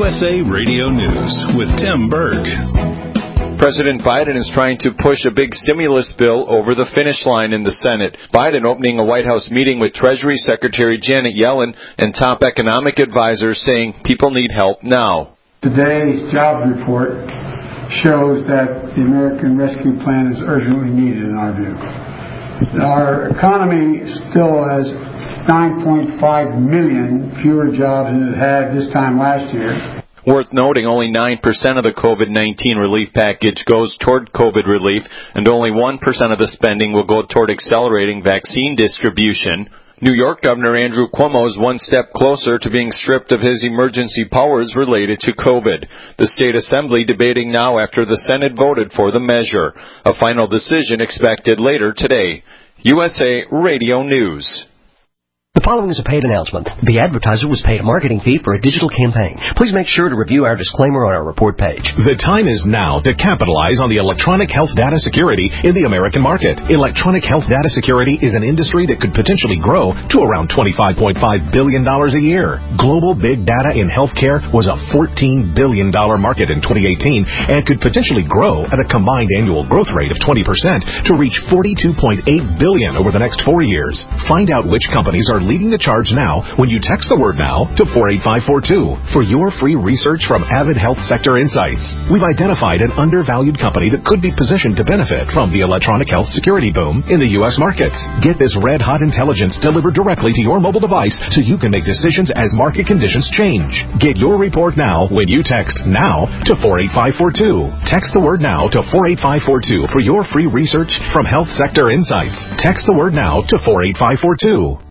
USA Radio News with Tim Berg. President Biden is trying to push a big stimulus bill over the finish line in the Senate. Biden opening a White House meeting with Treasury Secretary Janet Yellen and top economic advisors saying people need help now. Today's jobs report shows that the American Rescue Plan is urgently needed in our view. Our economy still has 9.5 million fewer jobs than it had this time last year. Worth noting, only 9% of the COVID-19 relief package goes toward COVID relief, and only 1% of the spending will go toward accelerating vaccine distribution. New York Governor Andrew Cuomo is one step closer to being stripped of his emergency powers related to COVID. The state assembly debating now after the Senate voted for the measure. A final decision expected later today. USA Radio News. The following is a paid announcement. The advertiser was paid a marketing fee for a digital campaign. Please make sure to review our disclaimer on our report page. The time is now to capitalize on the electronic health data security in the American market. Electronic health data security is an industry that could potentially grow to around $25.5 billion a year. Global big data in healthcare was a $14 billion market in 2018 and could potentially grow at a combined annual growth rate of 20% to reach $42.8 billion over the next 4 years. Find out which companies are leading the charge now when you text the word NOW to 48542 for your free research from Avid Health Sector Insights. We've identified an undervalued company that could be positioned to benefit from the electronic health security boom in the U.S. markets. Get this red-hot intelligence delivered directly to your mobile device so you can make decisions as market conditions change. Get your report now when you text NOW to 48542. Text the word NOW to 48542 for your free research from Health Sector Insights. Text the word NOW to 48542.